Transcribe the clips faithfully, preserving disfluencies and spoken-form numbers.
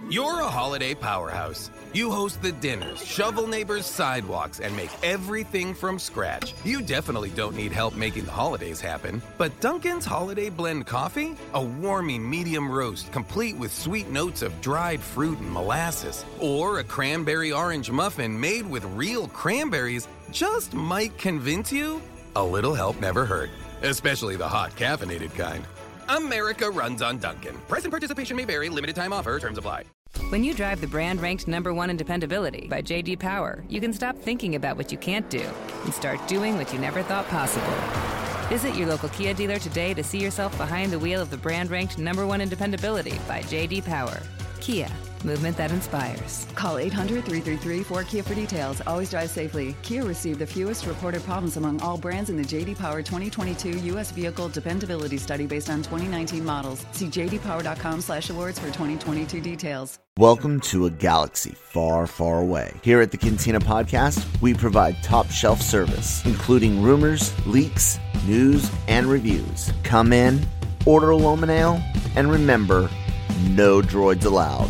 You're a holiday powerhouse. You host the dinners, shovel neighbors' sidewalks, and make everything from scratch. You definitely don't need help making the holidays happen. But Dunkin's Holiday Blend Coffee? A warming medium roast complete with sweet notes of dried fruit and molasses. Or a cranberry orange muffin made with real cranberries just might convince you a little help never hurt. Especially the hot caffeinated kind. America runs on Dunkin'. Price and participation may vary. Limited time offer. Terms apply. When you drive the brand ranked number one in dependability by J D Power, you can stop thinking about what you can't do and start doing what you never thought possible. Visit your local Kia dealer today to see yourself behind the wheel of the brand ranked number one in dependability by J D Power. Kia, movement that inspires. Call eight hundred, three three three, four K I A for details. Always drive safely. Kia received the fewest reported problems among all brands in the J D Power twenty twenty-two U S Vehicle Dependability Study based on twenty nineteen models. See j d power dot com slash awards for twenty twenty-two details. Welcome to a galaxy far, far away. Here at the Cantina Podcast, we provide top shelf service, including rumors, leaks, news, and reviews. Come in, order a Loman Ale, and remember, no droids allowed.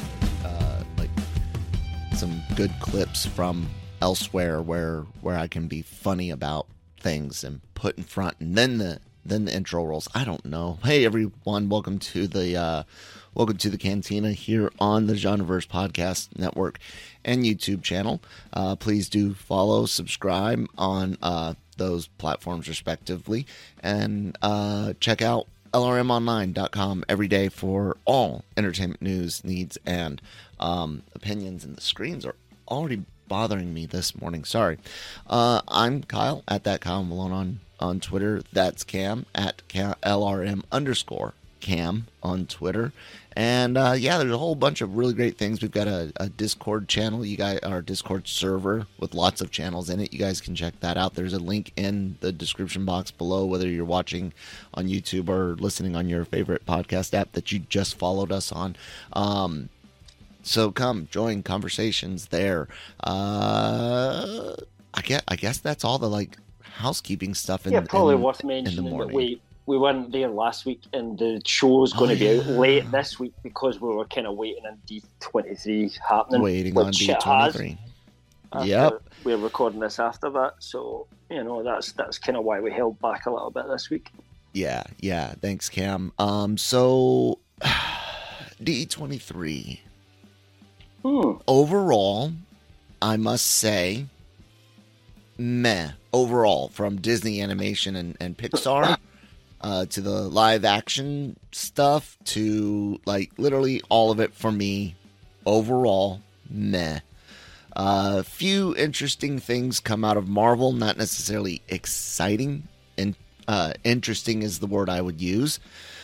Uh, like some good clips from elsewhere where where I can be funny about things and put in front, and then the then the intro rolls. I don't know. Hey everyone, welcome to the uh, welcome to the Cantina here on the Genreverse Podcast Network and YouTube channel. Uh, please do follow, subscribe on uh, those platforms respectively, and uh, check out L R M online dot com every day for all entertainment news, needs, and um, opinions. And the screens are already bothering me this morning. Sorry. Uh, I'm Kyle at that Kyle Malone on, on Twitter. That's Cam at Cam, L R M underscore Cam on Twitter. And uh, yeah, there's a whole bunch of really great things. We've got a, a Discord channel, you guys, our Discord server with lots of channels in it. You guys can check that out. There's a link in the description box below, whether you're watching on YouTube or listening on your favorite podcast app that you just followed us on. Um, so come join conversations there. Uh, I guess I guess that's all the like housekeeping stuff. In, yeah, probably in, worth mentioning that we. We weren't there last week, and the show's going oh, to be yeah. out late this week because we were kind of waiting on D twenty-three happening. Waiting on D twenty-three. Yep. We're recording this after that, so, you know, that's that's kind of why we held back a little bit this week. Yeah, yeah. Thanks, Cam. Um, so, D twenty-three. Hmm. Overall, I must say, meh. Overall, from Disney Animation and, and Pixar. Uh, to the live action stuff, to like literally all of it for me, overall, meh. A uh, few interesting things come out of Marvel, not necessarily exciting, and uh, interesting is the word I would use.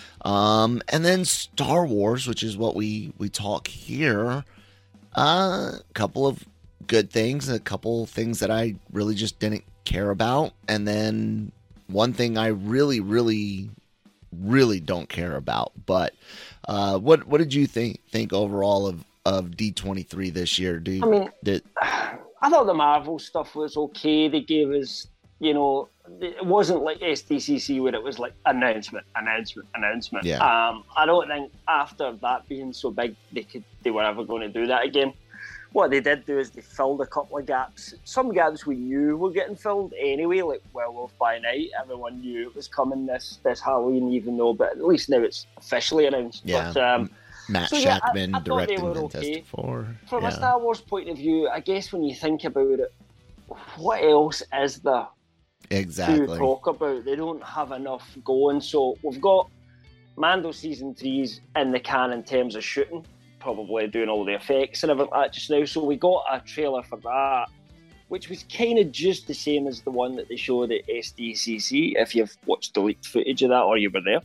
Um, and then Star Wars, which is what we, we talk here, a uh, couple of good things, a couple things that I really just didn't care about, and then one thing I really, really, really don't care about. But uh, what what did you think think overall of, of D twenty-three this year? Do you, I mean, did... I thought the Marvel stuff was okay. They gave us, you know, it wasn't like S D C C where it was like announcement, announcement, announcement. Yeah. Um, I don't think after that being so big, they could they were ever going to do that again. What they did do is they filled a couple of gaps. Some gaps we knew were getting filled anyway, like Werewolf by Night. Everyone knew it was coming this this Halloween, even though, but at least now it's officially announced. Yeah. But, um, Matt so yeah, Shackman I, I directing okay. Fantastic Four. From yeah. a Star Wars point of view, I guess when you think about it, what else is there exactly. to talk about? They don't have enough going. So we've got Mando Season three's in the can in terms of shooting. Probably doing all the effects and everything like that just now. So we got a trailer for that, which was kind of just the same as the one that they showed at S D C C, if you've watched the leaked footage of that or you were there.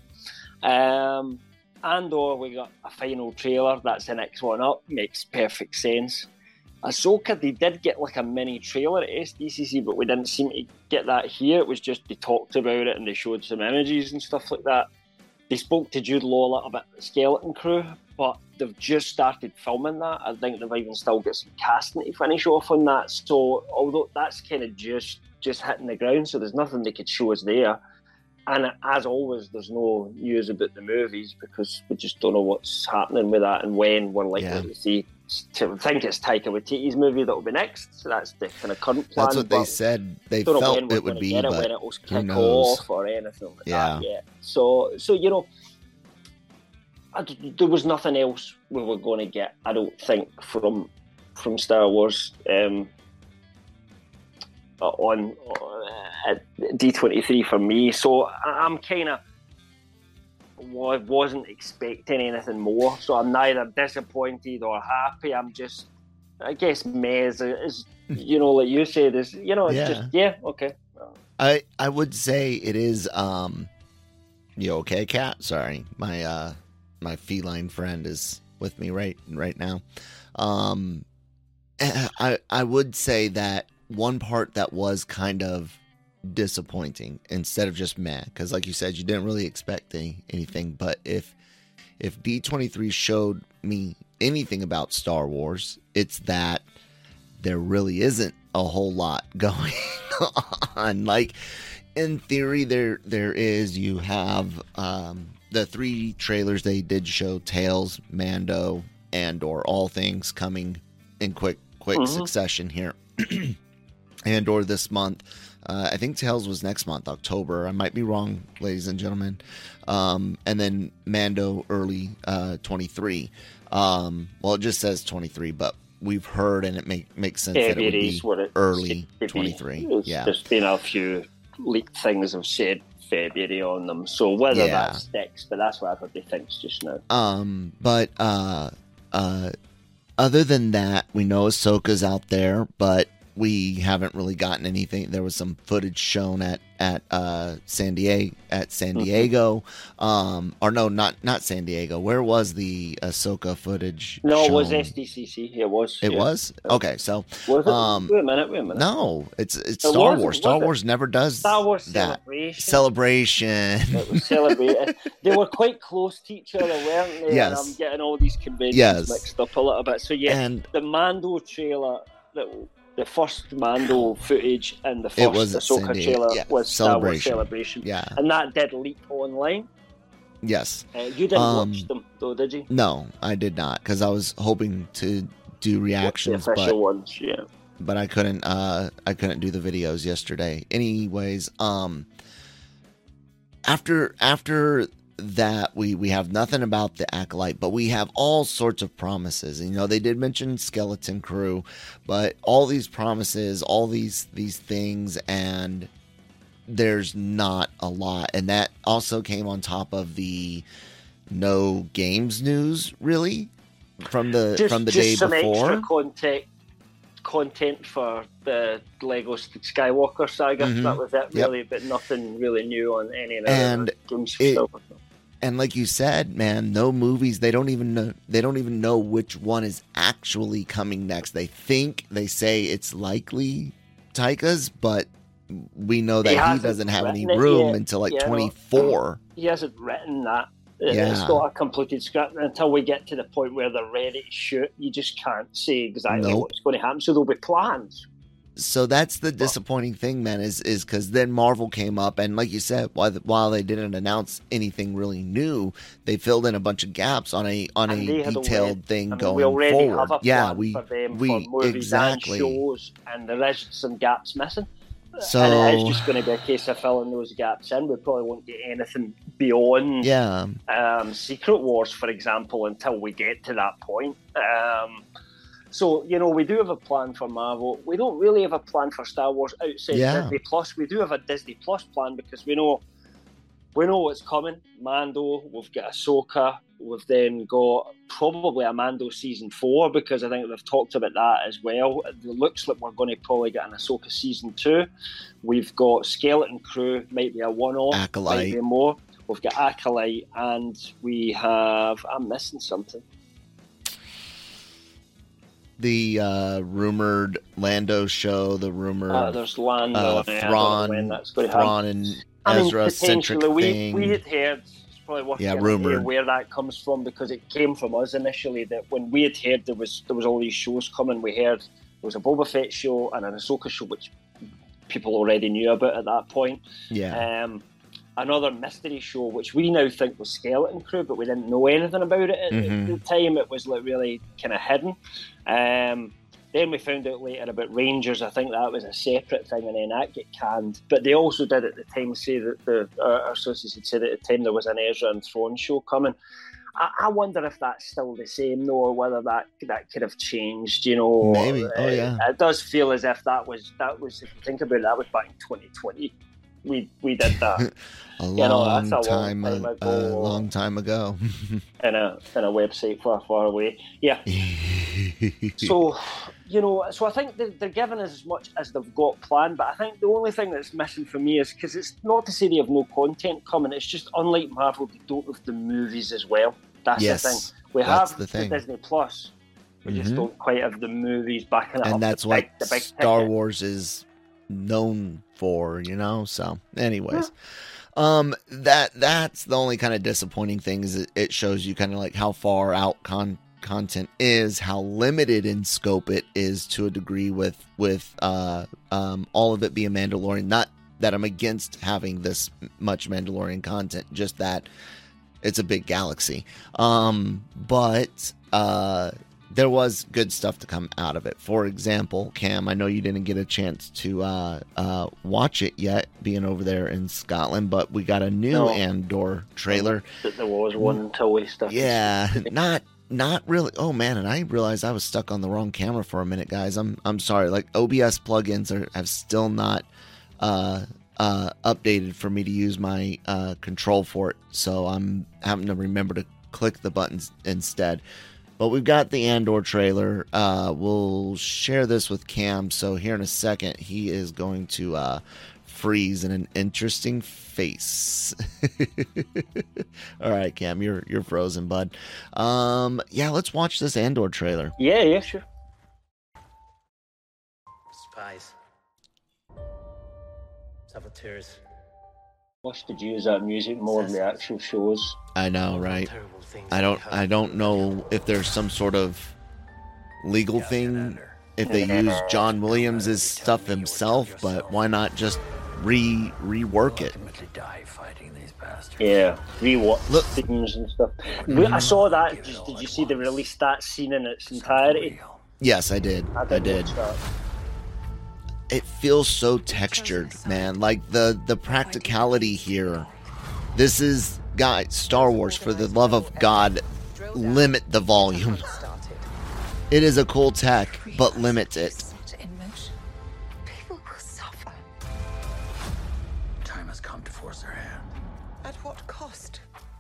Um, Andor, we got a final trailer. That's the next one up. Makes perfect sense. Ahsoka, they did get like a mini trailer at S D C C, but we didn't seem to get that here. It was just they talked about it and they showed some images and stuff like that. They spoke to Jude Law a little bit, the Skeleton Crew, but they've just started filming that. I think they've even still got some casting to finish off on that. So although that's kind of just just hitting the ground, so there's nothing they could show us there. and as always, there's no news about the movies because we just don't know what's happening with that and when we're likely Yeah. to see. To think it's Taika Waititi's movie that will be next. So that's the kind of current plan. That's what they said. They don't know felt when we're it would gonna be, get it, but when it will who kick knows? off or anything like Yeah. that yet. So, so you know, I d there was nothing else we were going to get. I don't think from from Star Wars um, on uh, at D twenty-three for me. So I, I'm kind of. I wasn't expecting anything more, so I'm neither disappointed or happy. I'm just, I guess, meh is, is you know, like you said, is you know, it's Yeah. just yeah, okay. I I would say it is. Um, you okay, Cat? Sorry, my uh my feline friend is with me right right now. Um, I I would say that one part that was kind of disappointing instead of just meh, because like you said, you didn't really expect any, anything. But if if D twenty-three showed me anything about Star Wars, it's that there really isn't a whole lot going on. Like in theory, there there is. You have um, the three trailers they did show: Tales, Mando, and or all things coming in quick quick Mm-hmm. succession here, and or this month. Uh, I think Tales was next month, October. I might be wrong, ladies and gentlemen. Um, and then Mando early uh, twenty-three. Um, well, it just says twenty-three, but we've heard, and it make, makes sense that it would be February's what it early seemed to be. twenty-three. There's Yeah. There's been a few leaked things have said February on them, so whether Yeah. that sticks, but that's what everybody thinks just now. Um, but uh, uh, other than that, we know Ahsoka's out there, but we haven't really gotten anything. There was some footage shown at at uh, San Diego at San Diego, um, or no, not not San Diego. Where was the Ahsoka footage? No, it was shown? S D C C. It was. It yeah. was okay. So Was it? um, wait a minute. Wait a minute. no, it's it's It Star wasn't, Wars. Star was it? Wars never does Star Wars that Celebration. celebration. It was celebrated. They were quite close to each other, weren't they? Yes. And I'm getting all these conventions Yes. mixed up a little bit. So yeah, And the Mando trailer, the, the first Mando footage and the It first was at San Ahsoka Diego. trailer Yeah, was Star Wars Celebration. Celebration. yeah, And that did leak online. yes. Uh, you didn't Um, watch them though, did you? No, I did not, because I was hoping to do Watch reactions, the official but ones, yeah. but I couldn't. Uh, I couldn't do the videos yesterday. Anyways, um, after after that, we we have nothing about the Acolyte, but we have all sorts of promises. And, you know, they did mention Skeleton Crew, but all these promises, all these these things, and there's not a lot. And that also came on top of the no games news, really, from the Just, from the just day some before. extra content, content for the Lego Skywalker saga. Mhm. That was it, Yep. really, but nothing really new on any of the And other games it- stuff. And like you said, man, no movies. They don't even know. They don't even know which one is actually coming next. They think they say it's likely Taika's, but we know that He he, hasn't doesn't have any written it room yet. until like Yeah, I know. twenty-four. He hasn't written that. It- Yeah. It's not a completed script until we get to the point where they're ready to shoot. You just can't say exactly Nope. what's going to happen. So there'll be plans. So that's the disappointing thing, man. Is is because then Marvel came up, and like you said, while while they didn't announce anything really new, they filled in a bunch of gaps on a on And a they had detailed already- thing I mean, going we already forward. have a plan yeah, we for them we for movies exactly. and shows, and there is some gaps missing. So and it is just going to be a case of filling those gaps in. We probably won't get anything beyond yeah. um, Secret Wars, for example, until we get to that point. Um, so, you know, we do have a plan for Marvel. We don't really have a plan for Star Wars outside Yeah. Disney Plus. We do have a Disney Plus plan because we know we know what's coming. Mando, we've got Ahsoka, we've then got probably a Mando season four because I think they've talked about that as well. It looks like we're going to probably get an Ahsoka season two. We've got Skeleton Crew, might be a one-off, Acolyte. might be more. We've got Acolyte, and we have. I'm missing something. The uh, rumored Lando show, the rumored Uh, there's Lando, uh, and I don't know when Thrawn, that's going to happen. Thrawn and I mean, Ezra centric potentially, we, thing. we had heard, it's probably worth Yeah, getting an idea rumoured. where that comes from because it came from us initially. That when we had heard there was there was all these shows coming, we heard there was a Boba Fett show and an Ahsoka show, which people already knew about at that point. yeah, Um, another mystery show, which we now think was Skeleton Crew, but we didn't know anything about it at Mhm. the time. It was like really kind of hidden. Um, then we found out later about Rangers. I think that was a separate thing, and then that get canned. But they also did at the time say that the uh, our sources had said at the time there was an Ezra and Thrawn show coming. I, I wonder if that's still the same though, or whether that that could have changed. You know, Maybe. Oh, It- yeah. It does feel as if that was that was. If you think about it, that was back in twenty twenty. We we did that. A You know, long, that's a long time, time a, ago. a long time ago. in a in a website far far away. Yeah. So, you know, so I think they're, they're giving us as much as they've got planned, but I think the only thing that's missing for me is because it's not to say they have no content coming. It's just unlike Marvel, they don't have the movies as well. That's Yes, the thing. We that's have the thing. Disney Plus. We just Mhm. don't quite have the movies backing it up. and that's the what big, the big Star ticket. Wars is known for, you know. So, anyways, um, that that's the only kind of disappointing thing is it, it shows you kind of like how far out con- content is, how limited in scope it is to a degree with with uh um all of it being Mandalorian. Not that I'm against having this much Mandalorian content, just that it's a big galaxy. Um, but uh. There was good stuff to come out of it. For example, Cam, I know you didn't get a chance to uh, uh, watch it yet, being over there in Scotland, but we got a new No. Andor trailer. That there was one until we started. Yeah, not not really. Oh man, and I realized I was stuck on the wrong camera for a minute, guys. I'm I'm sorry. Like O B S plugins are have still not uh, uh, updated for me to use my uh, control for it, so I'm having to remember to click the buttons instead. But we've got the Andor trailer. Uh, we'll share this with Cam. So here in a second, he is going to uh, freeze in an interesting face. All right, Cam, you're you're frozen, bud. Um, yeah, let's watch this Andor trailer. Yeah, yeah, sure. Spies. Saboteurs. Wish they'd use that music more than the actual shows. I know, right? Terrible things I we don't heard. I don't know if there's some sort of legal thing if they use John Williams' stuff himself, but why not just re rework it? Ultimately die fighting these bastards. Yeah, rewatch Look- themes and stuff. We- I saw that. Just, did you see they released that scene in its entirety? Yes, I did. I did. watch that. It feels so textured, man. Like the the practicality here. This is God, Star Wars, for the love of God, limit the volume. It is a cool tech, but limit it. In motion. People will suffer. Time has come to force their hand. At what cost?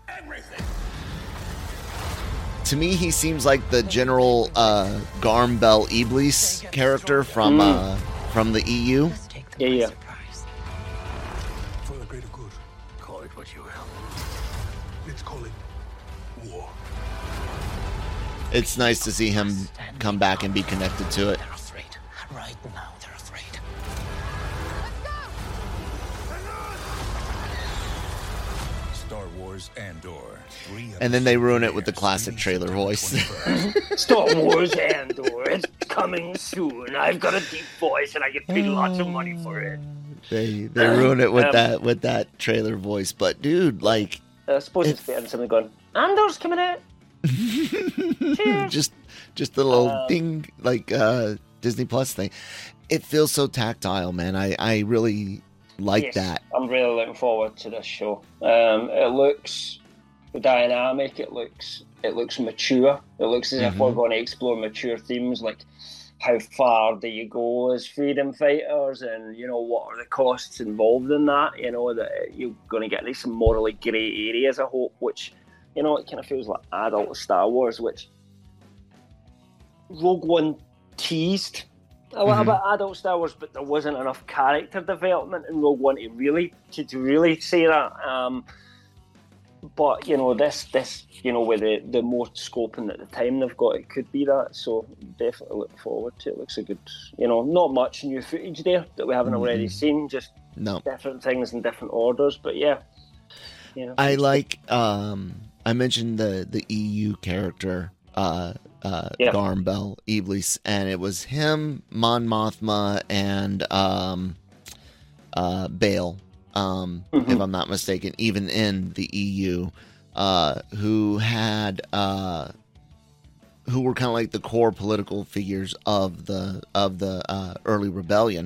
To me, he seems like the General uh, Garm Bel Iblis character from uh, from the E U. Let's take them Yeah, by yeah. surprise. For the greater good. Call it what you will. Let's call it war. It's nice to see him come back and be connected to it. They're afraid. Right now, they're afraid. Star Wars Andor. Three And then they episode ruin it with the premieres, classic trailer September voice. twenty-first. Star Wars Andor, it's coming soon. I've got a deep voice and I get paid lots of money for it. They they ruin it with Um, that with that trailer voice. But dude, like I suppose it's If- better than something going, Andor's coming out. just just the little Um, ding like uh Disney Plus thing. It feels so tactile, man. I I really like Yes, that. I'm really looking forward to this show. Um, it looks dynamic. It looks it looks mature. It looks as if we're Mhm. going to explore mature themes like how far do you go as freedom fighters, and you know what are the costs involved in that. You know that you're going to get into some morally grey areas. I hope, which you know it kind of feels like adult Star Wars, which Rogue One teased a little Mhm. bit adult Star Wars, but there wasn't enough character development in Rogue One to really to, to really say that. Um, but you know, this this you know, with the the more scoping at the time they've got, it could be that. So definitely look forward to it. Looks a good, you know, not much new footage there that we haven't already seen. Just No. different things in different orders. But yeah, you know, I like um I mentioned the the E U character uh uh Yeah. Garm Bel Iblis, and it was him, Mon Mothma, and um uh Bale um, Mm-hmm. if I'm not mistaken, even in the E U, uh, who had uh, who were kind of like the core political figures of the of the uh, early rebellion.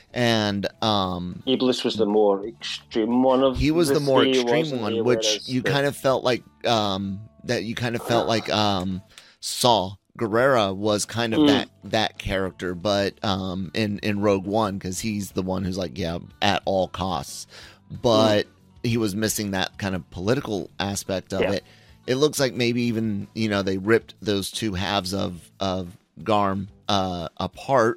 And um, Iblis was the more extreme one of he was the, more three, extreme wasn't one, he? which Whereas you the- kind of felt like um, that you kind of felt like um, Saw Gerrera was kind of Mm. that that character, but um, in in Rogue One, because he's the one who's like, yeah, at all costs, but mm. he was missing that kind of political aspect of Yeah. it. It looks like maybe even, you know, they ripped those two halves of of Garm uh, apart,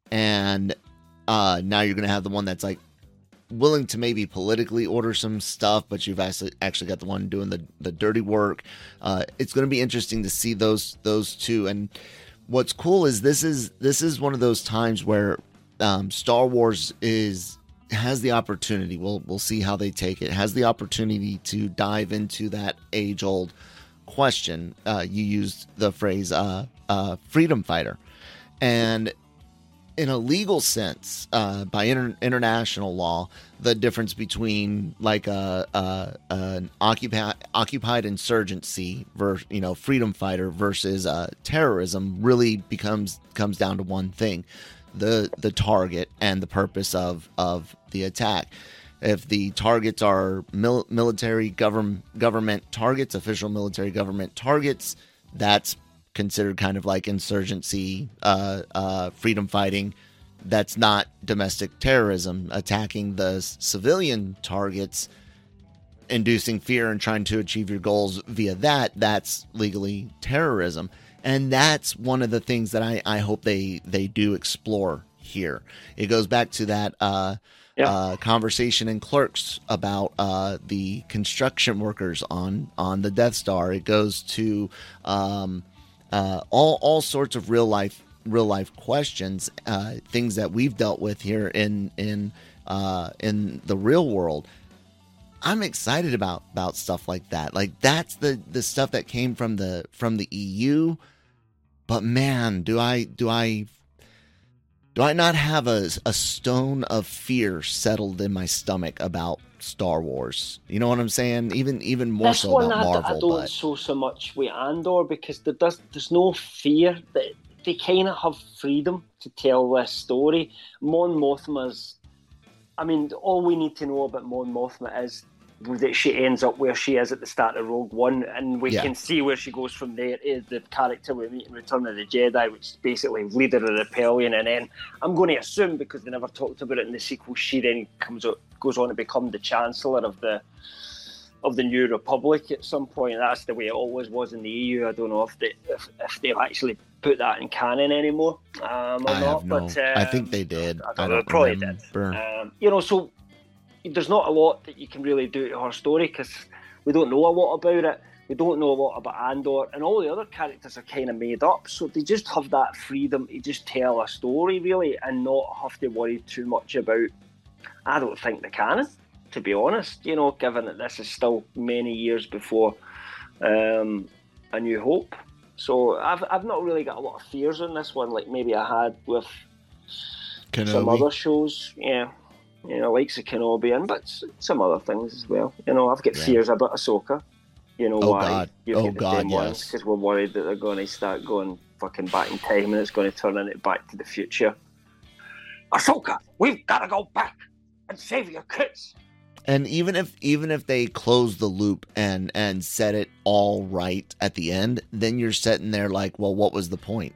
and uh, now you're going to have the one that's like willing to maybe politically order some stuff, but you've actually actually got the one doing the, the dirty work. Uh, it's going to be interesting to see those those two. And what's cool is this is this is one of those times where um, Star Wars is has the opportunity. We'll we'll see how they take it. Has the opportunity to dive into that age old question. Uh, you used the phrase uh, uh, freedom fighter, and in a legal sense, uh, by inter- international law, the difference between like a, a an occupied occupied insurgency versus, you know, freedom fighter versus uh, terrorism really becomes comes down to one thing: the the target and the purpose of of the attack. If the targets are mil- military government government targets, official military government targets, that's considered kind of like insurgency, uh, uh, freedom fighting. That's not domestic terrorism. Attacking the civilian targets, inducing fear and trying to achieve your goals via that, that's legally terrorism. And that's one of the things that I, I hope they, they do explore here. It goes back to that uh, yeah. uh, conversation in Clerks about uh, the construction workers on, on the Death Star. It goes to um, Uh, all all sorts of real life real life questions, uh, things that we've dealt with here in in uh, in the real world. I'm excited about about stuff like that. Like that's the, the stuff that came from the from the E U. But man, do I do I do I not have a a stone of fear settled in my stomach about Star Wars? You know what I'm saying? Even even more this so one about I, Marvel. I don't but so so much with Andor because there does there's no fear. That they kind of have freedom to tell this story. Mon Mothma's, I mean, all we need to know about Mon Mothma is that she ends up where she is at the start of Rogue One, and we Yeah. can see where she goes from there. Is the character we meet in Return of the Jedi, which is basically leader of the rebellion, and then I'm going to assume, because they never talked about it in the sequel, she then comes out, goes on to become the Chancellor of the of the New Republic at some point. That's the way it always was in the E U. I don't know if they if, if they've actually put that in canon anymore um, or I not. have no, but um, I think they did. I don't I know. don't They probably remember. did. Um, you know, so there's not a lot that you can really do to her story because we don't know a lot about it. We don't know a lot about Andor, and all the other characters are kind of made up. So they just have that freedom to just tell a story, really, and not have to worry too much about, I don't think, the canon, to be honest. You know, given that this is still many years before um, A New Hope. So I've I've not really got a lot of fears on this one, like maybe I had with Kenobi. some other shows. Yeah. You know, like Kenobi, and but some other things as well. You know, I've got Yeah. fears about Ahsoka. You know Oh, why? God. You Oh, get the God, same ones yes. because we're worried that they're going to start going fucking back in time, and it's going to turn into Back to the Future. Ahsoka, we've got to go back and save your kids. And even if even if they close the loop and and set it all right at the end, then you're sitting there like, well, what was the point?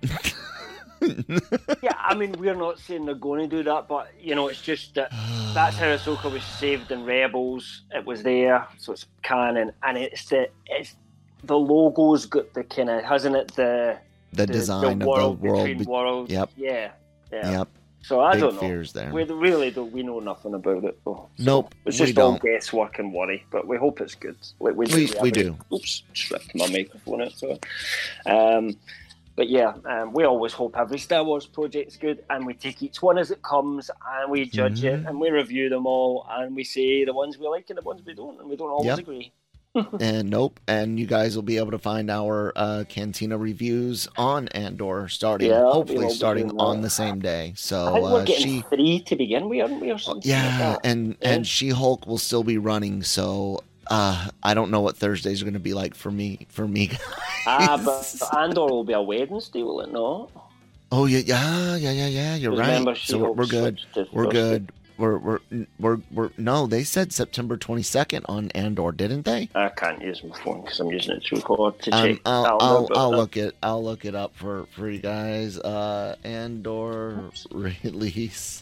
Yeah, I mean, we're not saying they're going to do that, but you know, it's just that that's how Ahsoka was saved in Rebels. It was there, so it's canon, and it's the it's the logo's got the kind of, hasn't it, the The design of world the world. between be- worlds. Yep. Yeah, yeah. Yep. So I Big don't know. fears there. We really don't. We know nothing about it. Though. So Nope, It's we just all don't. guesswork and worry, but we hope it's good. Like we, We- do we every- do. Oops, stripped my microphone out. So, um, but yeah, um, we always hope every Star Wars project's good, and we take each one as it comes, and we judge Mhm. it, and we review them all, and we say the ones we like and the ones we don't, and we don't always Yep. agree. And nope, and you guys will be able to find our uh, Cantina reviews on Andor starting, Yeah, hopefully we'll starting do on that. the same day. I So think we're uh, getting she, three to begin with, aren't we, or something yeah, like that? and Yeah. and She-Hulk will still be running. So uh, I don't know what Thursdays are going to be like for me. For me, guys. Ah, but, but Andor will be a Wednesday, will it not? Oh yeah, yeah, yeah, yeah, yeah. You're Remember, right. So we're, She-Hulk we're good. switched to We're Thursday. good. We're we're we're we're no. They said September twenty-second on Andor, didn't they? I can't use my phone because I'm using it to record to Um, check. I'll calendar, I'll, but, I'll uh, look it. I'll look it up for, for you guys. Uh, Andor release.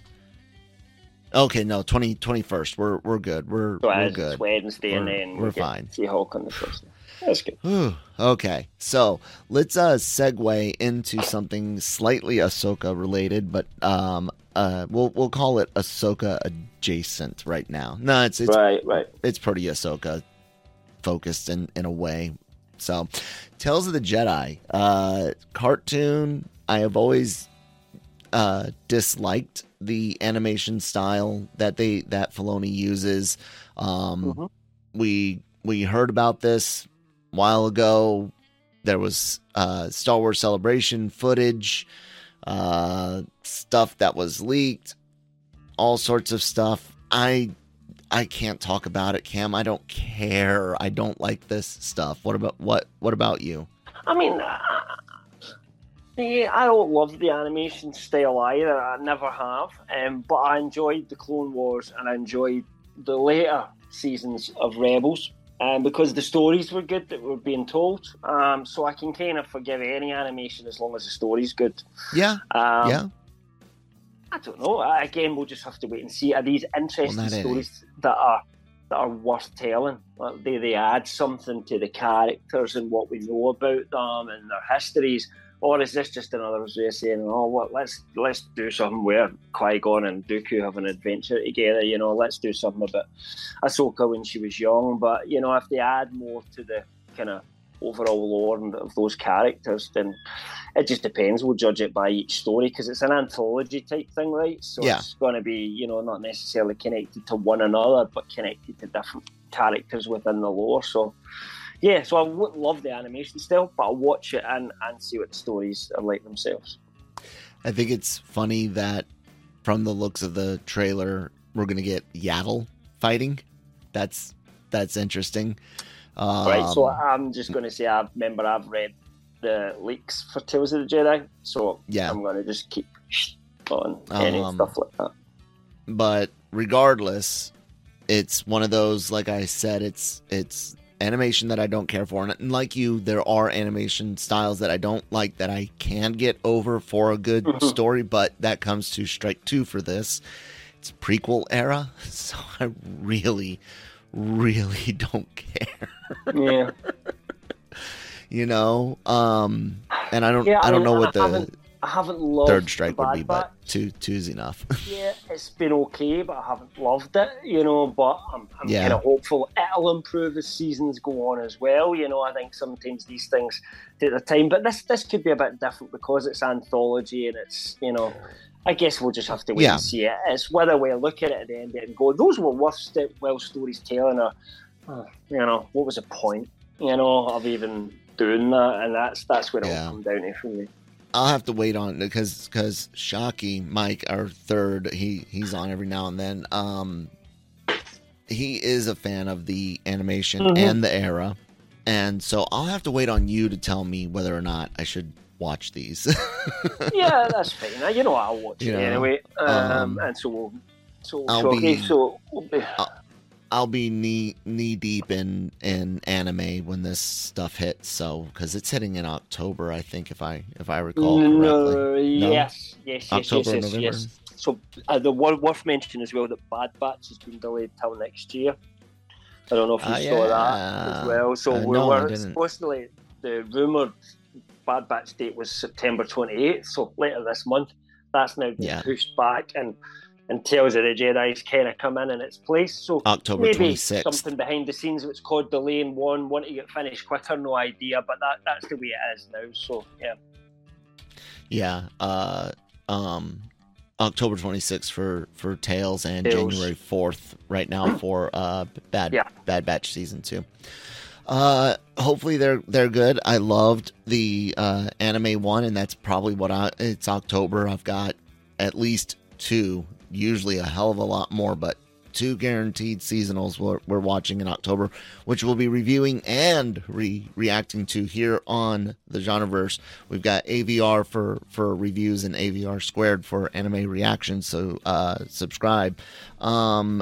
Okay, no, twenty twenty-first. We're we're good. We're So we're it's good. Wednesday, and We're- then we're we get fine. She-Hulk on the Thursday. That's good. Whew. Okay, so let's uh segue into something slightly Ahsoka related, but um uh we'll we'll call it Ahsoka adjacent right now. No, it's it's Right, right. it's pretty Ahsoka focused in in a way. So, Tales of the Jedi, uh, cartoon. I have always uh, disliked the animation style that they that Filoni uses. Um, Mhm. We we heard about this a while ago. There was uh, Star Wars Celebration footage, uh, stuff that was leaked, all sorts of stuff. I I can't talk about it, Cam. I don't care. I don't like this stuff. What about what? What about you? I mean, uh, yeah, I don't love the animation style either. I never have. Um, but I enjoyed the Clone Wars and I enjoyed the later seasons of Rebels. Um, because the stories were good that were being told. Um, so I can kind of forgive any animation as long as the story's good. Yeah, Um, yeah. I don't know. Again, we'll just have to wait and see. Are these interesting Well, not any. stories that are that are worth telling? Like, they they add something to the characters and what we know about them and their histories, or is this just another way of saying, "Oh, what? Let's let's do something where Qui-Gon and Dooku have an adventure together." You know, let's do something about Ahsoka when she was young. But you know, if they add more to the kind of overall lore of those characters, then it just depends. We'll judge it by each story because it's an anthology type thing, right? So Yeah. it's going to be, you know, not necessarily connected to one another, but connected to different characters within the lore. So, yeah, so I would love the animation style, but I'll watch it and, and see what the stories are like themselves. I think it's funny that from the looks of the trailer, we're gonna get Yaddle fighting. That's that's interesting. Um, right, so I'm just going to say, I remember I've read the leaks for Tales of the Jedi, so Yeah. I'm going to just keep on any Um, stuff like that. but regardless, it's one of those, like I said, it's it's animation that I don't care for. And like you, there are animation styles that I don't like that I can get over for a good Mhm. story, but that comes to strike two for this. It's prequel era, so I really, really don't care. Yeah. You know? Um and I don't Yeah, I, don't mean, know and what I the haven't, I haven't loved third strike the would be, Bad but Batch. two two's enough. Yeah, it's been okay, but I haven't loved it, you know, but I'm, I'm Yeah. kind of hopeful it'll improve as seasons go on as well, you know. I think sometimes these things take their time, but this this could be a bit different because it's anthology and it's, you know, I guess we'll just have to wait Yeah. and see it. It's whether we look at it at the end of it and go, those were worth st- well stories telling, or, oh, you know, what was the point, you know, of even doing that, and that's that's where Yeah. it'll come down to for me. I'll have to wait on because because Shockey Mike, our third, he he's on every now and then. Um, he is a fan of the animation Mhm. and the era, and so I'll have to wait on you to tell me whether or not I should watch these. Yeah, that's fine. You know, I'll watch You it know, anyway, um, um, and so we'll. So, I'll so, okay, be- so we'll be, I'll be knee knee deep in in anime when this stuff hits. So because it's hitting in October, I think if I if I recall correctly. no, yes, yes, yes, October, yes, yes, November? yes. So uh, the one worth mentioning as well that Bad Batch has been delayed till next year. I don't know if you Ah, saw that yeah. as well. So Uh, we no, I were didn't. supposedly the rumored Bad Batch date was September twenty-eighth, so later this month. That's now been Yeah. pushed back, and and Tales of the Jedi's kind of come in in its place. So October maybe twenty-sixth. something behind the scenes that's called delaying one, want to get finished quicker, no idea. But that that's the way it is now. So yeah, Yeah. Uh, um, October twenty-sixth for, for Tales and Tales. January fourth right now for uh, Bad Yeah. Bad Batch Season two. Uh, hopefully they're they're good. I loved the uh, anime one, and that's probably what I. It's October. I've got at least two, usually a hell of a lot more, but two guaranteed seasonals we're, we're watching in October, which we'll be reviewing and re- reacting to here on the Genreverse. We've got A V R for, for reviews and A V R squared for anime reactions, so uh, subscribe. Um,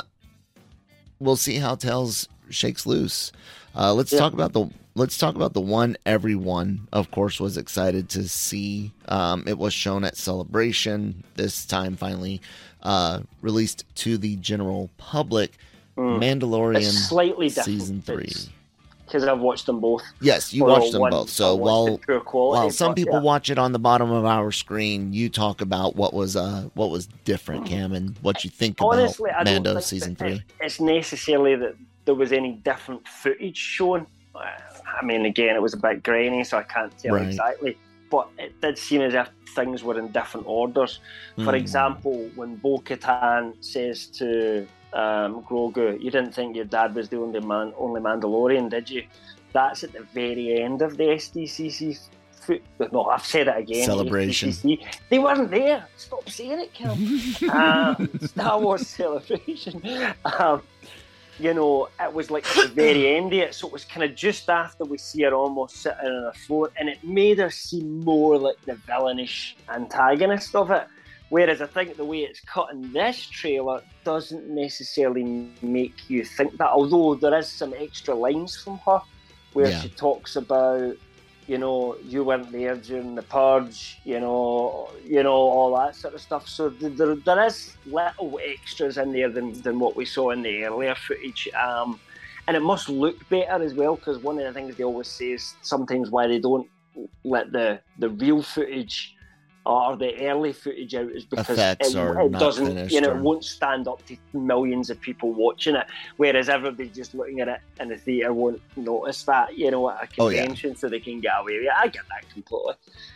we'll see how Tales shakes loose. Uh, let's yeah. talk about the let's talk about the one everyone, of course, was excited to see. Um, it was shown at Celebration this time, finally uh, released to the general public. Mm. Mandalorian it's slightly season three. Because I've watched them both. Yes, you watched them one, both. So while quality, while some people yeah. watch it on the bottom of our screen, you talk about what was uh what was different, Cam, and what you think Honestly, about I Mando don't season it, three. It's necessarily that there was any different footage shown. I mean, again, it was a bit grainy, so I can't tell right. exactly. But it did seem as if things were in different orders. For mm. example, when Bo-Katan says to um, Grogu, "You didn't think your dad was the only man, only Mandalorian, did you?" That's at the very end of the S D C C. Foot. No, I've said it again. Celebration. S D C C. They weren't there. Stop saying it, Kel. uh, Star Wars Celebration. Um, You know, it was like at the very end of it, so it was kind of just after we see her almost sitting on her throne, and it made her seem more like the villainish antagonist of it. Whereas I think the way it's cut in this trailer doesn't necessarily make you think that, although there is some extra lines from her where yeah. she talks about, you know, you weren't there during the purge, you know, you know, all that sort of stuff. So there, there is little extras in there than, than what we saw in the earlier footage. Um, and it must look better as well, because one of the things they always say is sometimes why they don't let the, the real footage or the early footage out is because Effects it, are it not doesn't, you know, or... it won't stand up to millions of people watching it, whereas everybody just looking at it in the theatre won't notice that, you know, at a convention, oh, yeah. so they can get away with it. I get that completely.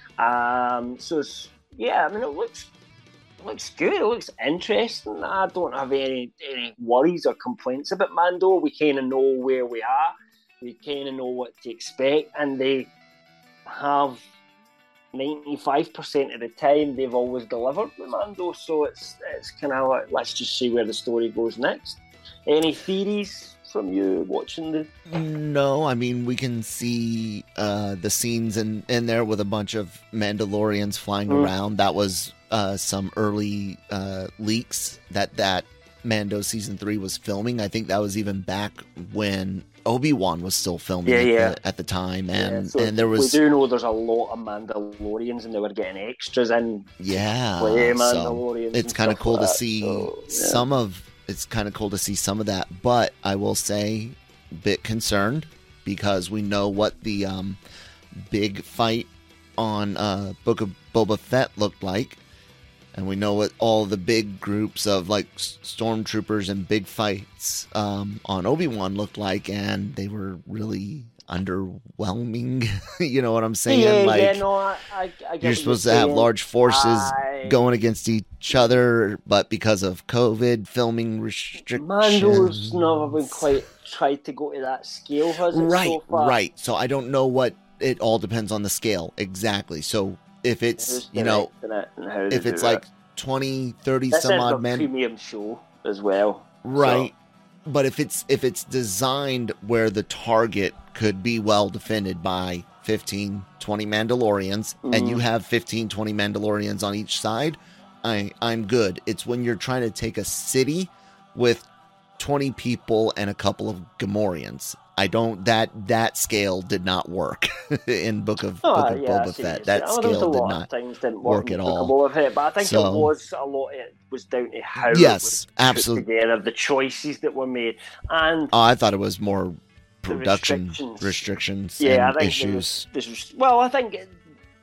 Um, so, it's, yeah, I mean, it looks it looks good, it looks interesting. I don't have any, any worries or complaints about Mando. We kind of know where we are, we kind of know what to expect, and they have ninety-five percent of the time they've always delivered with Mando, so it's it's kind of like, let's just see where the story goes next. Any theories from you watching the... No, I mean, we can see uh, the scenes in, in there with a bunch of Mandalorians flying mm. around. That was uh, some early uh, leaks that that Mando season three was filming. I think that was even back when Obi-Wan was still filming yeah, at, yeah. The, at the time, and yeah, so and there was. We do know there's a lot of Mandalorians, and they were getting extras in. Yeah, play Mandalorians. So it's kind of cool like to that, see so, yeah. some of. It's kind of cool to see some of that, but I will say, a bit concerned because we know what the um, big fight on uh, Book of Boba Fett looked like. And we know what all the big groups of like stormtroopers and big fights um, on Obi-Wan looked like, and they were really underwhelming. You know what I'm saying? Yeah, like, yeah, no, I, I, I you're supposed to have large forces I... going against each other, but because of COVID, filming restrictions. Mando's never been quite tried to go to that scale, has it? Right, so far? right. So I don't know what, it all depends on the scale. Exactly. So if it's, you know, it if it's like it. twenty, thirty This some is odd a men. premium show as well. Right. So. But if it's if it's designed where the target could be well defended by fifteen, twenty Mandalorians, mm-hmm. and you have fifteen, twenty Mandalorians on each side, I, I'm good. It's when you're trying to take a city with twenty people and a couple of Gamorreans. I don't, that that scale did not work in Book of, oh, Book of yeah, Boba Fett. That oh, scale did not things didn't work, work at in all. Book of Boba Fett, but I think so, it was a lot, it was down to how yes, it was absolutely. put together, the choices that were made. And oh, I thought it was more production restrictions, restrictions yeah, and I think issues. There's, there's, well, I think it,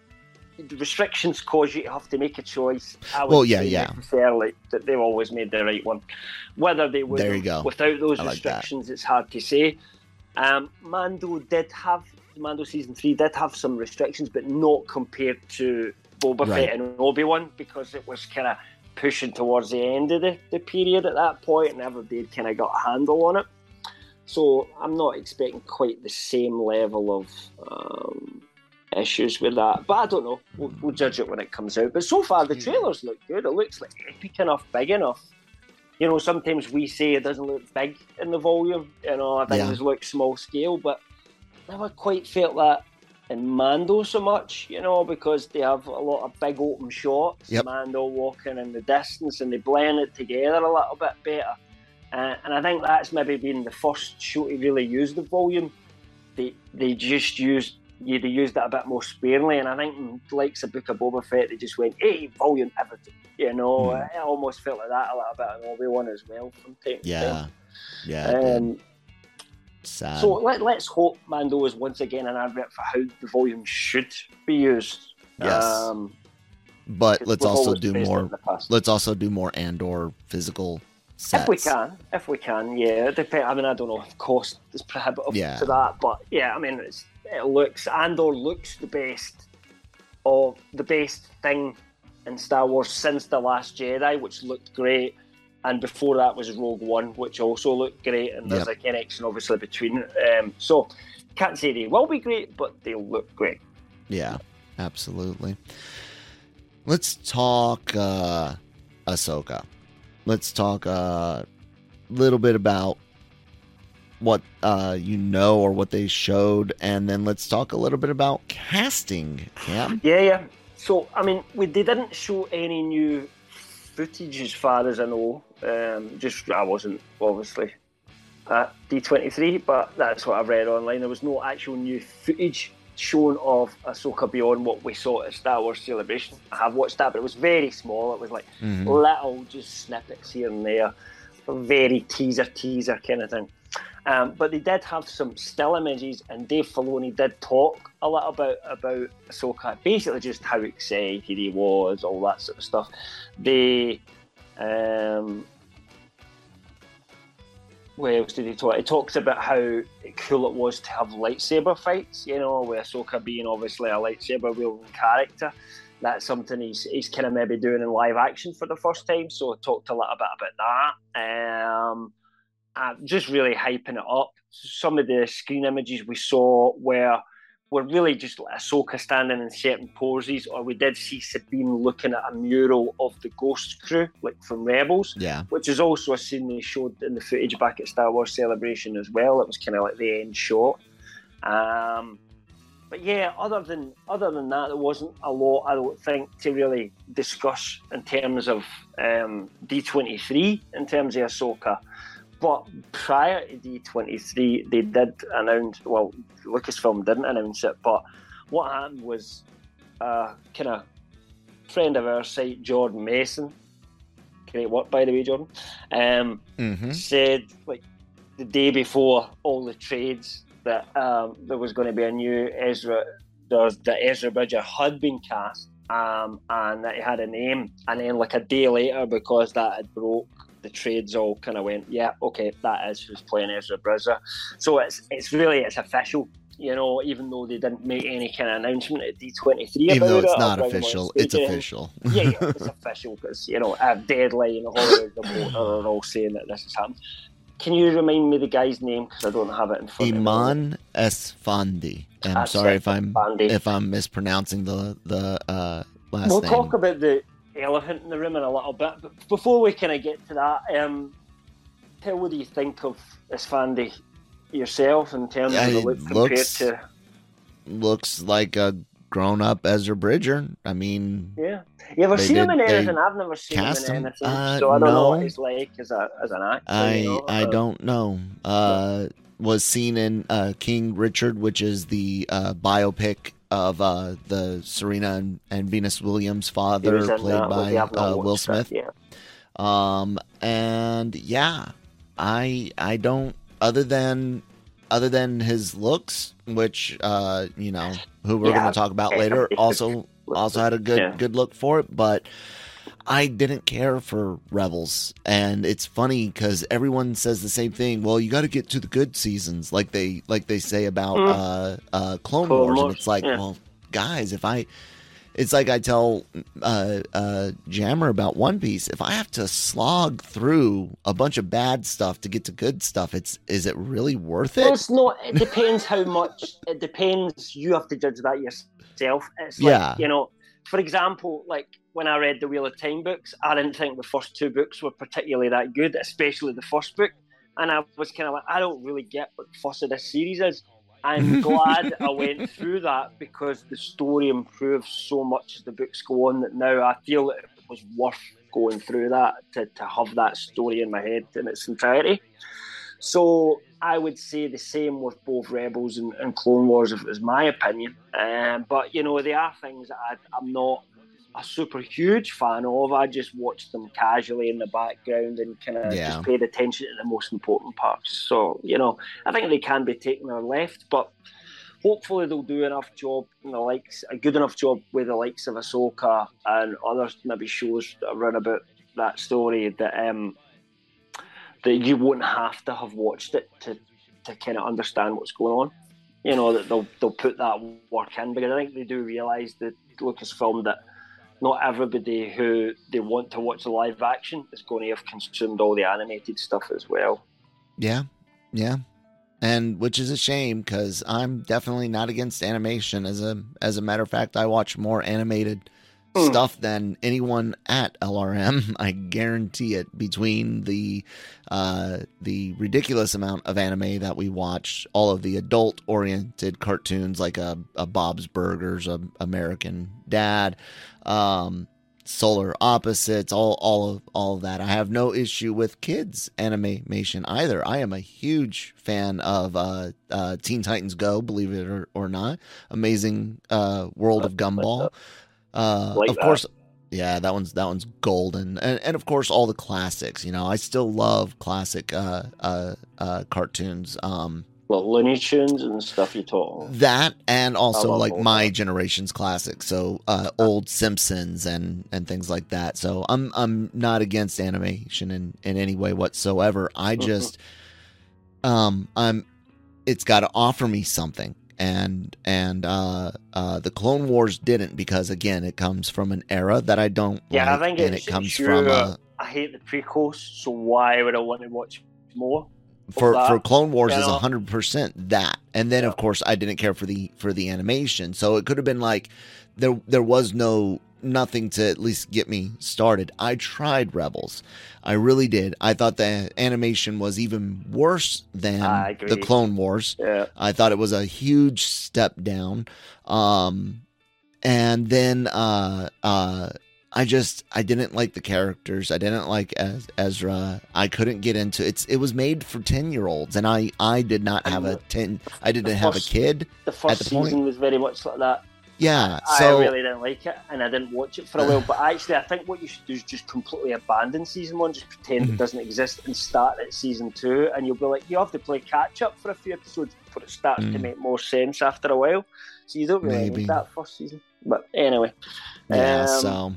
the restrictions cause you to have to make a choice. I would well, yeah, say yeah. necessarily that they've always made the right one. Whether they would there you go. without those like restrictions, that. It's hard to say. Um, Mando did have Mando season three did have some restrictions, but not compared to Boba right. Fett and Obi-Wan, because it was kind of pushing towards the end of the, the period at that point, and everybody had kind of got a handle on it. So I'm not expecting quite the same level of um, issues with that. But I don't know. We'll, we'll judge it when it comes out. But so far, the trailers look good. It looks like epic enough, big enough. You know, sometimes we say it doesn't look big in the volume. You know, I think Yeah. it looks small scale, but I never quite felt that in Mando so much, you know, because they have a lot of big open shots. Yep. Mando walking in the distance, and they blend it together a little bit better. Uh, and I think that's maybe been the first show to really use the volume. They they just used yeah, they used it a bit more sparingly, and I think in the likes of Book of Boba Fett, they just went, hey, volume, everything. You know, Mm. it almost felt like that a little bit in Obi-Wan as well from time to Yeah. time. Yeah. it did. Um, Sad. so let, let's hope Mando is once again an advert for how the volume should be used. Yes. Um, but we've let's also always do praised it more. in the past. Let's also do more Andor physical sets. If we can, if we can, yeah. It depend, I mean, I don't know if cost is prohibitive Yeah. to that, but yeah, I mean, it's, it looks, Andor looks the best of the best thing in Star Wars since The Last Jedi, which looked great, and before that was Rogue One, which also looked great, and there's Yep. a connection obviously between. Um, so, can't say they will be great, but they'll look great. Yeah, absolutely. Let's talk uh, Ahsoka. Let's talk a little bit about what uh, you know or what they showed, and then let's talk a little bit about casting, Cam. Yeah, yeah. So, I mean, we they didn't show any new footage as far as I know. Um, just I wasn't obviously at D twenty-three, but that's what I've read online. There was no actual new footage shown of Ahsoka beyond what we saw at Star Wars Celebration. I have watched that, but it was very small. It was like Mhm. little just snippets here and there, very teaser teaser kind of thing. Um, but they did have some still images, and Dave Filoni did talk a little bit about Ahsoka, basically just how excited he was, all that sort of stuff. They, um, what else did he talk? He talks about how cool it was to have lightsaber fights, you know, with Ahsoka being obviously a lightsaber wielding character. That's something he's he's kind of maybe doing in live action for the first time. So I talked a little bit about that. Um, Uh, just really hyping it up. Some of the screen images we saw were were really just like Ahsoka standing in certain poses, or we did see Sabine looking at a mural of the Ghost crew, like from Rebels, Yeah. which is also a scene they showed in the footage back at Star Wars Celebration as well. It was kind of like the end shot. Um, but yeah, other than other than that, there wasn't a lot, I don't think, to really discuss in terms of um, D twenty-three, in terms of Ahsoka. But prior to D twenty-three, they did announce, well, Lucasfilm didn't announce it, but what happened was a kind of friend of our site, Jordan Mason, great work, by the way, Jordan, um, Mm-hmm. said, like, the day before all the trades that um, there was going to be a new Ezra, there's, that Ezra Bridger had been cast, um, and that he had a name, and then like a day later, because that had broke, the trades all kind of went, yeah, okay, that is who's playing Ezra Bridger. So it's it's really, it's official, you know, even though they didn't make any kind of announcement at D twenty-three about Even though it's it, or not bring them on official, stage it's or anything. official. Yeah, yeah, it's official, because, you know, uh, Deadline, Hollywood Reporter are all saying that this has happened. Can you remind me the guy's name, because I don't have it in front of me? Iman Esfandi. I'm That's sorry it, if I'm Esfandi. if I'm mispronouncing the the uh, last We'll name. talk about the elephant in the room in a little bit, but before we kind of get to that, um, Phil, what do you think of Esfandi yourself in terms Yeah, of the it look compared looks- to... Looks like a grown-up Ezra Bridger. I mean, Yeah. You ever They seen him did- in they anything? I've never seen him cast in him? anything, Uh, so I don't know what no. he's like as a as an actor. I you know? I Uh, don't know. Uh, was seen in uh, King Richard, which is the uh, biopic of uh, the Serena and, and Venus Williams' he father, was in played that, but by we have not uh, Will watched it, Smith. Yeah. Um, and yeah, I I don't other than other than his looks, which uh, you know, who we're Yeah, going to talk about yeah, later, it's- also also had a good Yeah. good look for it, but I didn't care for Rebels, and it's funny because everyone says the same thing. Well, you got to get to the good seasons, like they like they say about Mm. uh, uh, Clone, Clone Wars, and Wars, it's like, yeah. well, guys, if I it's like I tell uh, uh, Jammer about One Piece. If I have to slog through a bunch of bad stuff to get to good stuff, it's is it really worth it? Well, it's not. It depends how much. It depends. You have to judge that yourself. It's like, Yeah. you know, for example, like when I read the Wheel of Time books, I didn't think the first two books were particularly that good, especially the first book. And I was kind of like, I don't really get what the fuss of this series is. I'm glad I went through that because the story improves so much as the books go on that now I feel that it was worth going through that to, to have that story in my head in its entirety. So I would say the same with both Rebels and, and Clone Wars, if it was my opinion. Um, but, you know, there are things that I, I'm not a super huge fan of. I just watched them casually in the background and kind of Yeah. just paid attention to the most important parts. So, you know, I think they can be taken or left, but hopefully they'll do enough job in the likes, a good enough job with the likes of Ahsoka and other maybe shows that run about that story that um, that you won't have to have watched it to, to kind of understand what's going on. You know, that they'll they'll put that work in, because I think they do realise that Lucasfilm that not everybody who they want to watch the live action is going to have consumed all the animated stuff as well. Yeah, yeah, and which is a shame because I'm definitely not against animation. As a as a matter of fact, I watch more animated mm. stuff than anyone at L R M. I guarantee it. Between the uh, the ridiculous amount of anime that we watch, all of the adult oriented cartoons like a, a Bob's Burgers, a American Dad, um, Solar Opposites, all all of all of that. I have no issue with kids animation either. I am a huge fan of uh, uh, Teen Titans Go, believe it or, or not. Amazing uh, World of Gumball. Uh, like of that. course, yeah, that one's that one's golden, and and of course all the classics. You know, I still love classic uh, uh, uh, cartoons. Um, Well, Looney Tunes and stuff you talk about. That and also love like all my that. generation's classics, so uh, old Simpsons and, and things like that. So I'm I'm not against animation in, in any way whatsoever. I just um I'm it's got to offer me something, and and uh, uh, the Clone Wars didn't, because again it comes from an era that I don't Yeah, like, I think and it's, it comes sure, from a, I hate the prequels, so why would I want to watch more? for that, for Clone Wars you is know? one hundred percent that. And then Yeah. of course I didn't care for the for the animation. So it could have been like there there was no nothing to at least get me started. I tried Rebels. I really did. I thought the animation was even worse than I agree. the Clone Wars. Yeah. I thought it was a huge step down. Um and then uh uh I just I didn't like the characters. I didn't like Ez- Ezra. I couldn't get into it's. It was made for ten year olds, and I I did not have a ten. I didn't have a first- kid. The first at the season point. was very much like that. Yeah, so I really didn't like it, and I didn't watch it for a while. But actually, I think what you should do is just completely abandon season one, just pretend Mm-hmm. it doesn't exist, and start at season two. And you'll be like, you have to play catch up for a few episodes before it starts to Mm. make more sense after a while. So you don't really Maybe. need that first season. But anyway, yeah. um, so,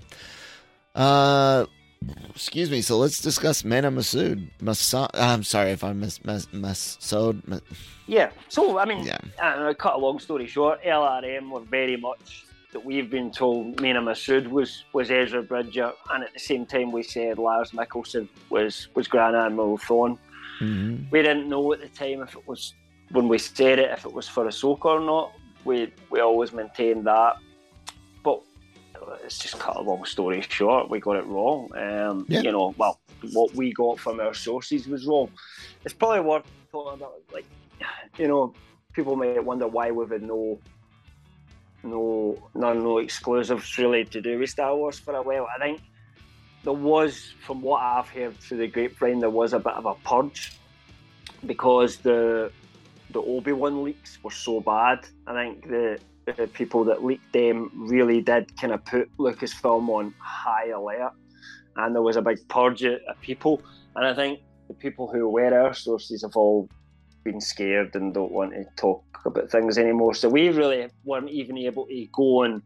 uh, excuse me. So let's discuss Mena Masood. Masa- I'm sorry if I miss mis- Masood. Mas- yeah. So I mean, Yeah. I don't know, cut a long story short, L R M were very much that we've been told Mena Masood was was Ezra Bridger, and at the same time we said Lars Mikkelsen was was Grand Admiral Thrawn. Mhm. We didn't know at the time if it was, when we said it, if it was for Ahsoka or not. We we always maintained that, but it's just cut a long story short. We got it wrong. Um, Yeah. You know, well, what we got from our sources was wrong. It's probably worth talking about. Like, you know, people might wonder why we've had no, no, no, no exclusives really to do with Star Wars for a while. I think there was, from what I've heard through the grapevine, there was a bit of a purge because the the Obi-Wan leaks were so bad. I think the, the people that leaked them really did kind of put Lucasfilm on high alert, and there was a big purge of of people. And I think the people who were our sources have all been scared and don't want to talk about things anymore. So we really weren't even able to go and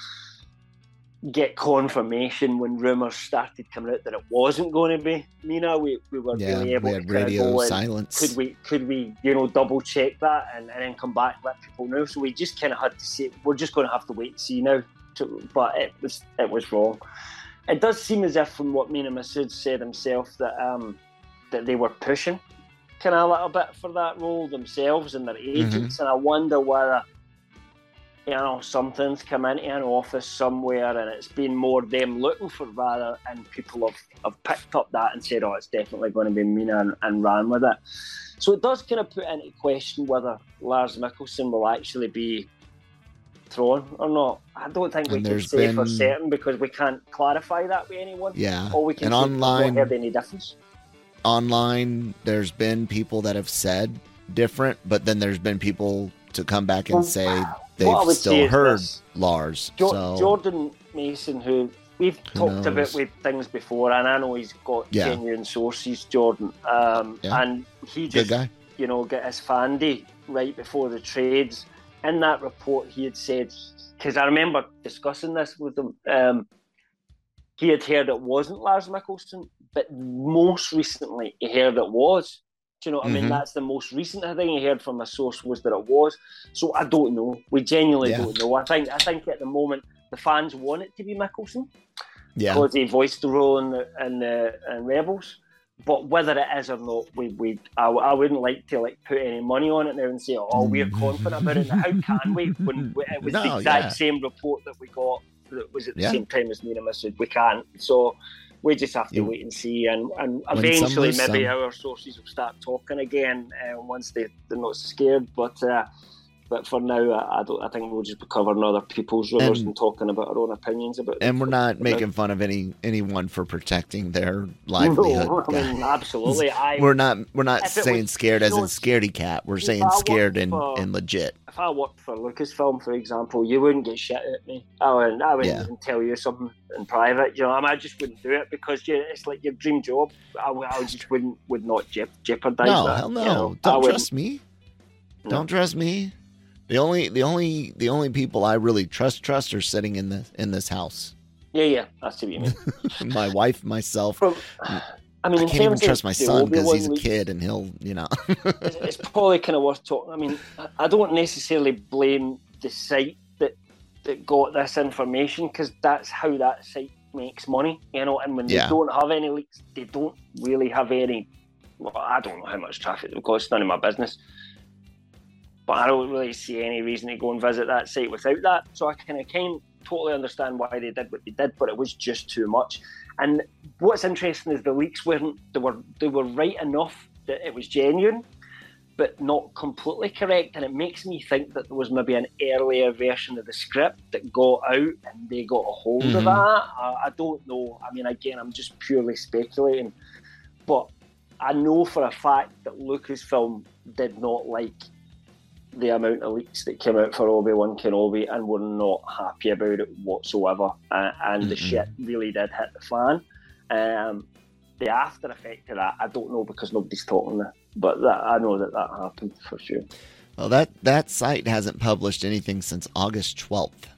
get confirmation when rumours started coming out that it wasn't going to be Mina. We we were Yeah, really able we had to kind of radio go and silence. could we could we you know double check that and, and then come back and let people know. So we just kind of had to say we're just going to have to wait and see now. to, but it was it was wrong. It does seem as if, from what Mina Massoud said himself, that um, that they were pushing kind of a little bit for that role themselves and their agents, mm-hmm. and I wonder whether, you know, something's come into an office somewhere and it's been more them looking for rather, and people have, have picked up that and said, oh, it's definitely going to be Mina, and, and ran with it. So it does kind of put into question whether Lars Mikkelsen will actually be thrown or not. I don't think we can say been... for certain because we can't clarify that with anyone. Yeah. Or we can and say online, not heard any difference. Online, there's been people that have said different, but then there's been people to come back and say they've still heard this. Lars. Jo- so. Jordan Mason, who we've who talked knows? about with things before, and I know he's got yeah. genuine sources, Jordan, um, yeah. and he just, you know, got his fandy right before the trades. In that report, he had said, because I remember discussing this with him, um, he had heard it wasn't Lars Mikkelsen, but most recently he heard it was. Do you know what mm-hmm. I mean? That's the most recent thing he heard from a source was that it was. So I don't know. We genuinely yeah. don't know. I think I think at the moment the fans want it to be Mikkelsen yeah. because he voiced the role in, the, in, the, in Rebels. But whether it is or not, we we I, I wouldn't like to like put any money on it now and say, oh, we're confident about it. Now, how can we? When we, it was no, the exact yeah. same report that we got that was at the yeah. same time as Mina Massoud. We can't. So we just have to you, wait and see. And, and eventually, maybe some. our sources will start talking again uh, once they, they're not scared. But uh, but for now, I, I don't. I think we'll just be covering other people's rumours and, and talking about our own opinions about. And we're not making fun of any anyone for protecting their livelihood. No, I mean, absolutely. I, we're not. We're not saying was, scared as in scaredy cat. We're saying scared and, for, and legit. If I worked for Lucasfilm, for example, you wouldn't get shit at me. I wouldn't. I wouldn't yeah. even tell you something in private. You know, I, mean, I just wouldn't do it because you, it's like your dream job. I, I just wouldn't would not je- jeopardize no, that. No, hell no. You know, Don't trust me. No. Don't trust me. The only, the only, the only people I really trust, trust are sitting in the in this house. Yeah, yeah, that's what you mean. My wife, myself. From, I mean, I in can't even terms trust of my son because he's a week, kid and he'll, you know. it's, it's probably kind of worth talking. I mean, I don't necessarily blame the site that that got this information because that's how that site makes money, you know. And when they yeah. don't have any leaks, they don't really have any. Well, I don't know how much traffic they've got. It's none of my business. But I don't really see any reason to go and visit that site without that. So I kind of kind totally understand why they did what they did, but it was just too much. And what's interesting is the leaks weren't they were they were right enough that it was genuine, but not completely correct. And it makes me think that there was maybe an earlier version of the script that got out and they got a hold mm-hmm. of that. I, I don't know. I mean, again, I'm just purely speculating, but I know for a fact that Lucasfilm did not like the amount of leaks that came out for Obi-Wan Kenobi and were not happy about it whatsoever. Uh, and mm-hmm. the shit really did hit the fan. Um, the after effect of that, I don't know because nobody's talking that, but that, I know that that happened for sure. Well, that, that site hasn't published anything since August twelfth.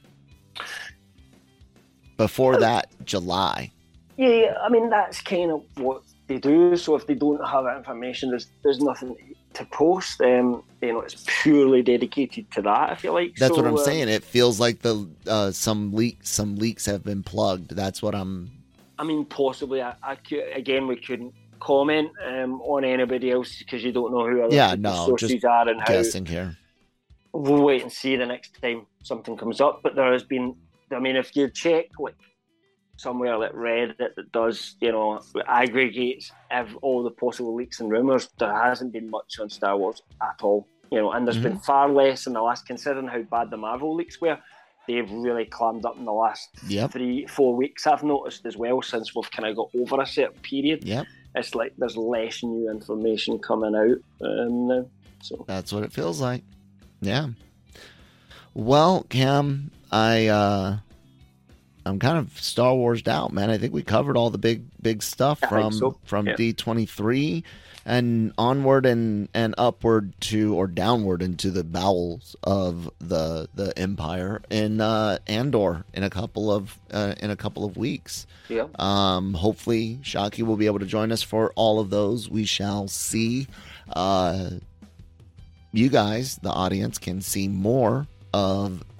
Before oh. that, July. Yeah, I mean, that's kind of what they do. So if they don't have that information, there's there's nothing to post. Um, you know, it's purely dedicated to that, if you like. That's so, what I'm uh, saying. It feels like the uh, some leaks some leaks have been plugged. That's what I'm. I mean, possibly. I, I could, again, we couldn't comment um, on anybody else because you don't know who other yeah, no, sources just are and how. Guessing here. We'll wait and see the next time something comes up. But there has been. I mean, if you check like somewhere like Reddit that does, you know, aggregates of all the possible leaks and rumours, there hasn't been much on Star Wars at all, you know, and there's mm-hmm. been far less in the last, considering how bad the Marvel leaks were. They've really clammed up in the last yep. three, four weeks, I've noticed as well, since we've kind of got over a certain period. Yep. It's like there's less new information coming out um, now. So that's what it feels like. Yeah. Well, Cam, I, uh, I'm kind of Star Wars'd out, man. I think we covered all the big, big stuff from so. from yeah. D twenty-three and onward and, and upward to or downward into the bowels of the the Empire in uh, Andor in a couple of uh, in a couple of weeks. Yeah. Um. Hopefully, Shaki will be able to join us for all of those. We shall see. Uh, you guys, the audience, can see more of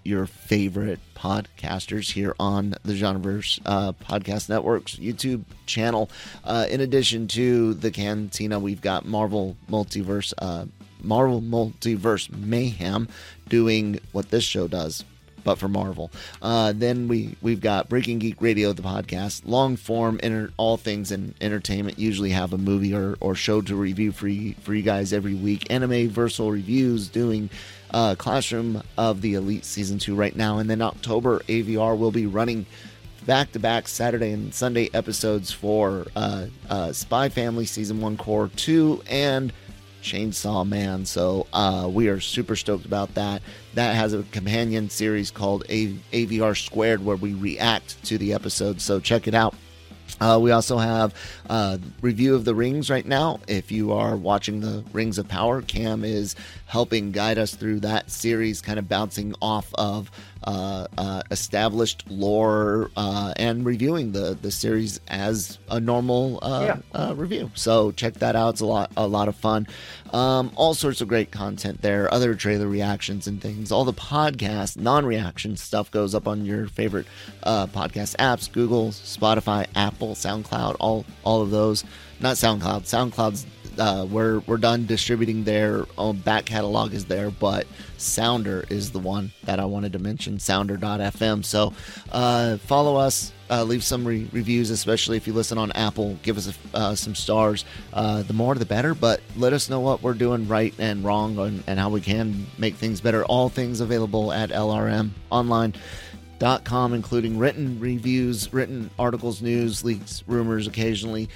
your favorite podcasters here on the Genreverse uh, Podcast Network's YouTube channel. Uh, in addition to the Cantina, we've got Marvel Multiverse, uh, Marvel Multiverse Mayhem doing what this show does, but for Marvel. Uh, then we, we've got Breaking Geek Radio, the podcast, long form, inter- all things in entertainment. Usually have a movie or, or show to review for you, for you guys every week. Anime Versal Reviews doing uh, Classroom of the Elite Season two right now. And then October, A V R will be running back-to-back Saturday and Sunday episodes for uh, uh, Spy Family Season one Core two and Chainsaw Man. So uh, we are super stoked about that. That has a companion series called a- AVR Squared where we react to the episodes. So check it out. Uh, we also have a review of The Rings right now. If you are watching the Rings of Power, Cam is helping guide us through that series, kind of bouncing off of uh, uh, established lore uh, and reviewing the, the series as a normal uh, yeah. uh, review. So check that out. It's a lot, a lot of fun. Um, all sorts of great content there, other trailer reactions and things. All the podcast, non-reaction stuff goes up on your favorite uh, podcast apps, Google, Spotify, Apple, SoundCloud, all all of those. Not SoundCloud. SoundCloud's uh, we're we're done distributing their own back catalog is there, but Sounder is the one that I wanted to mention, sounder dot f m. So uh, follow us, uh, leave some re- reviews, especially if you listen on Apple. Give us a, uh, some stars. Uh, the more, the better, but let us know what we're doing right and wrong and, and how we can make things better. All things available at L R M online dot com, including written reviews, written articles, news, leaks, rumors, occasionally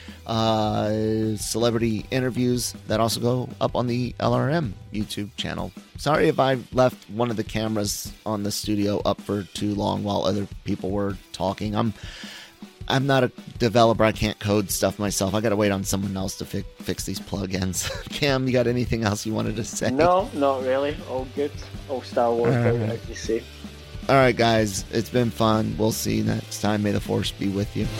uh, celebrity interviews that also go up on the L R M YouTube channel. Sorry if I left one of the cameras on the studio up for too long while other people were talking. I'm I'm not a developer. I can't code stuff myself. I got to wait on someone else to fi- fix these plugins. Cam, you got anything else you wanted to say? No, not really. All good. All Star Wars, uh, as you say. All right, guys, it's been fun. We'll see you next time. May the Force be with you.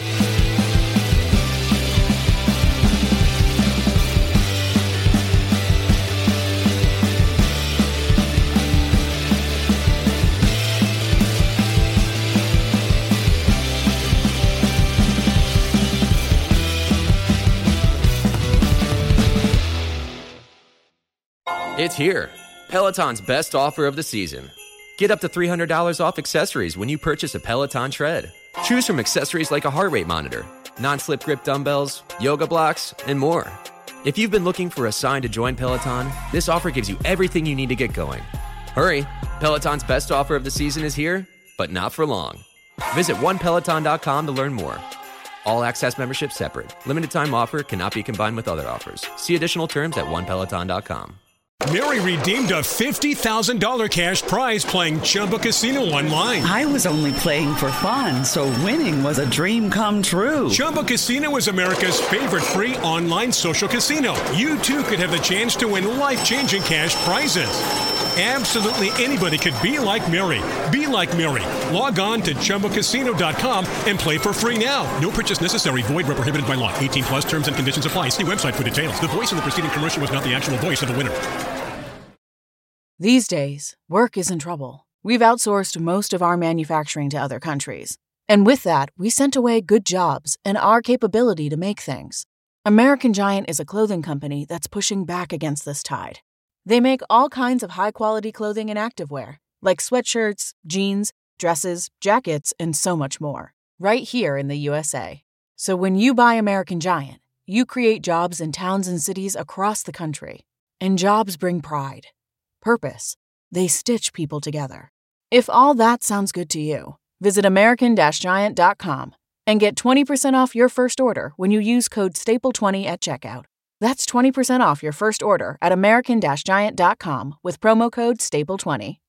It's here. Peloton's best offer of the season. Get up to three hundred dollars off accessories when you purchase a Peloton tread. Choose from accessories like a heart rate monitor, non-slip grip dumbbells, yoga blocks, and more. If you've been looking for a sign to join Peloton, this offer gives you everything you need to get going. Hurry, Peloton's best offer of the season is here, but not for long. Visit one peloton dot com to learn more. All access membership separate. Limited time offer cannot be combined with other offers. See additional terms at one peloton dot com. Mary redeemed a fifty thousand dollars cash prize playing Chumba Casino online. I was only playing for fun, so winning was a dream come true. Chumba Casino is America's favorite free online social casino. You, too, could have the chance to win life-changing cash prizes. Absolutely anybody could be like Mary. Be like Mary. Log on to chumba casino dot com and play for free now. No purchase necessary. Void where prohibited by law. eighteen plus terms and conditions apply. See website for details. The voice in the preceding commercial was not the actual voice of the winner. These days, work is in trouble. We've outsourced most of our manufacturing to other countries. And with that, we sent away good jobs and our capability to make things. American Giant is a clothing company that's pushing back against this tide. They make all kinds of high-quality clothing and activewear, like sweatshirts, jeans, dresses, jackets, and so much more, right here in the U S A. So when you buy American Giant, you create jobs in towns and cities across the country. And jobs bring pride. Purpose. They stitch people together. If all that sounds good to you, visit american giant dot com and get twenty percent off your first order when you use code staple twenty at checkout. That's twenty percent off your first order at american giant dot com with promo code staple twenty.